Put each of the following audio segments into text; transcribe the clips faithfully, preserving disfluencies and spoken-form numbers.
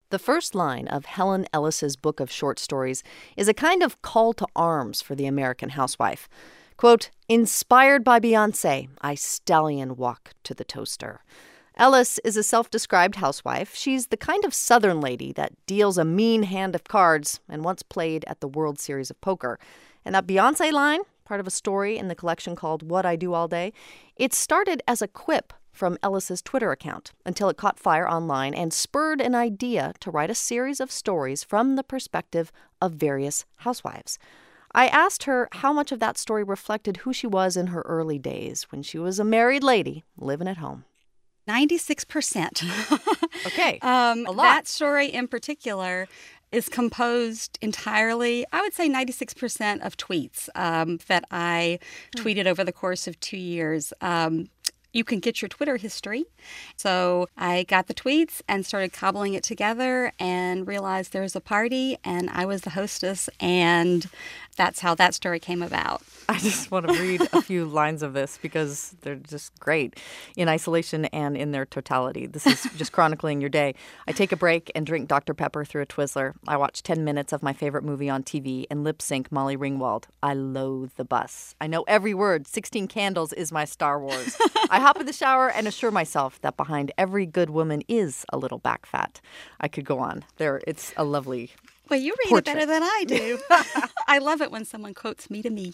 The first line of Helen Ellis's book of short stories is a kind of call to arms for the American housewife. Quote, "Inspired by Beyoncé, I stallion walk to the toaster." Ellis is a self-described housewife. She's the kind of Southern lady that deals a mean hand of cards and once played at the World Series of Poker. And that Beyoncé line, part of a story in the collection called What I Do All Day, it started as a quip from Ellis's Twitter account until it caught fire online and spurred an idea to write a series of stories from the perspective of various housewives. I asked her how much of that story reflected who she was in her early days when she was a married lady living at home. ninety-six percent. Okay, um, a lot. That story in particular is composed entirely, I would say ninety-six percent of tweets um, that I tweeted over the course of two years. Um, you can get your Twitter history. So I got the tweets and started cobbling it together and realized there was a party and I was the hostess, and that's how that story came about. I just want to read a few lines of this because they're just great in isolation and in their totality. This is just chronicling your day. I take a break and drink Doctor Pepper through a Twizzler. I watch ten minutes of my favorite movie on T V and lip sync Molly Ringwald. I loathe the bus. I know every word. sixteen Candles is my Star Wars. I hop in the shower and assure myself that behind every good woman is a little back fat. I could go on. There, it's a lovely Well, you read portrait. it better than I do. I love it when someone quotes me to me.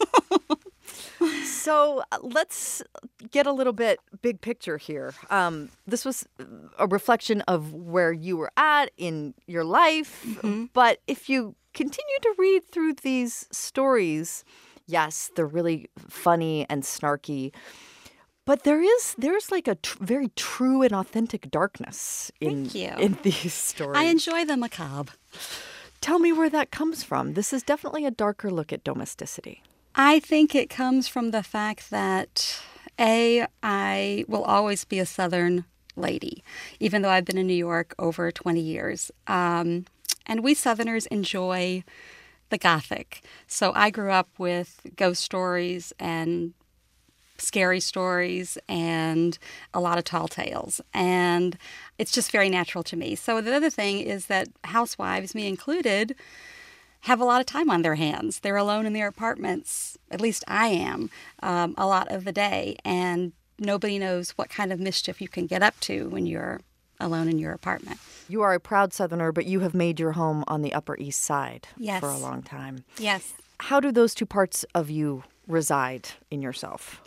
So uh, let's get a little bit big picture here. Um, this was a reflection of where you were at in your life. Mm-hmm. But if you continue to read through these stories, yes, they're really funny and snarky. But there is there's like a tr- very true and authentic darkness in, Thank you. in these stories. I enjoy the macabre. Tell me where that comes from. This is definitely a darker look at domesticity. I think it comes from the fact that, A, I will always be a Southern lady, even though I've been in New York over twenty years. Um, and we Southerners enjoy the Gothic. So I grew up with ghost stories and scary stories and a lot of tall tales. And it's just very natural to me. So the other thing is that housewives, me included, have a lot of time on their hands. They're alone in their apartments, at least I am, um, a lot of the day. And nobody knows what kind of mischief you can get up to when you're alone in your apartment. You are a proud Southerner, but you have made your home on the Upper East Side Yes. for a long time. Yes. How do those two parts of you reside in yourself?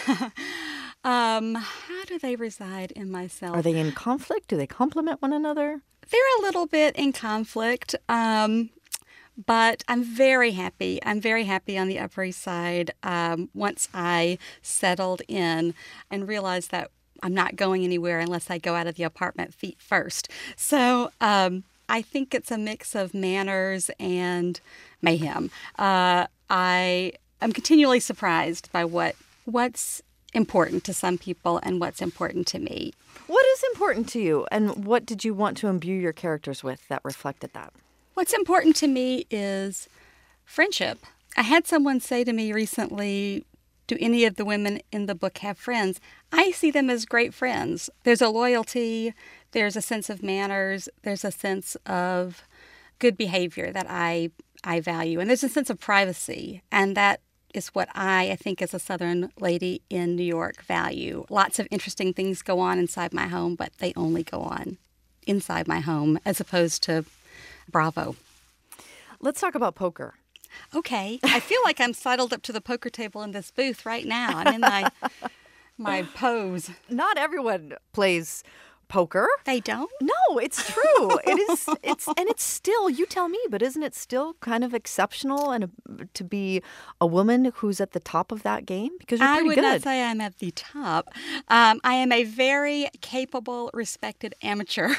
um, how do they reside in myself? Are they in conflict? Do they complement one another? They're a little bit in conflict, um, but I'm very happy. I'm very happy on the Upper East Side um, once I settled in and realized that I'm not going anywhere unless I go out of the apartment feet first. So um, I think it's a mix of manners and mayhem. Uh, I am continually surprised by what what's important to some people and what's important to me. What is important to you, and what did you want to imbue your characters with that reflected that? What's important to me is friendship. I had someone say to me recently, do any of the women in the book have friends? I see them as great friends. There's a loyalty, there's a sense of manners, there's a sense of good behavior that I I value, and there's a sense of privacy, and that is what I, I think, as a Southern lady in New York, value. Lots of interesting things go on inside my home, but they only go on inside my home as opposed to Bravo. Let's talk about poker. Okay. I feel like I'm sidled up to the poker table in this booth right now. I'm in my my pose. Not everyone plays poker. They don't? No, it's true. It is. It's and it's still. You tell me, but isn't it still kind of exceptional and a, to be a woman who's at the top of that game? Because you're I pretty would good. not say I'm at the top. Um, I am a very capable, respected amateur.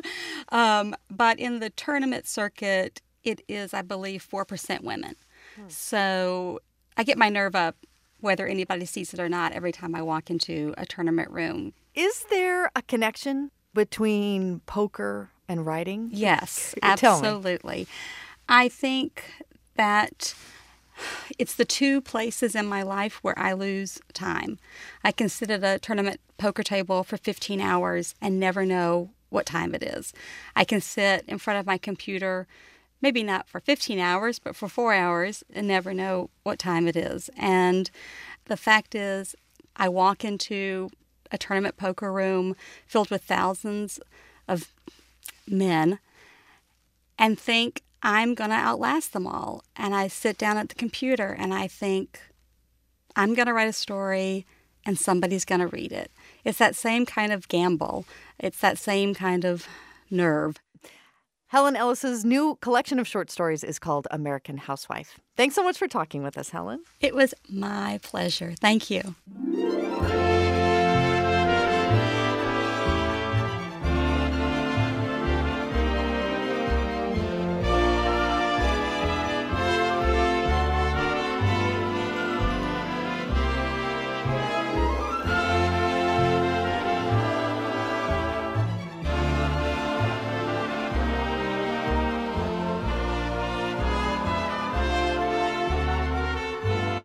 um, but in the tournament circuit, it is, I believe, four percent women. Hmm. So I get my nerve up whether anybody sees it or not every time I walk into a tournament room. Is there a connection between poker and writing? Yes, Tell me. absolutely. I think that it's the two places in my life where I lose time. I can sit at a tournament poker table for fifteen hours and never know what time it is. I can sit in front of my computer, maybe not for fifteen hours, but for four hours and never know what time it is. And the fact is, I walk into a tournament poker room filled with thousands of men and think I'm going to outlast them all. And I sit down at the computer and I think, I'm going to write a story and somebody's going to read it. It's that same kind of gamble. It's that same kind of nerve. Helen Ellis's new collection of short stories is called American Housewife. Thanks so much for talking with us, Helen. It was my pleasure. Thank you.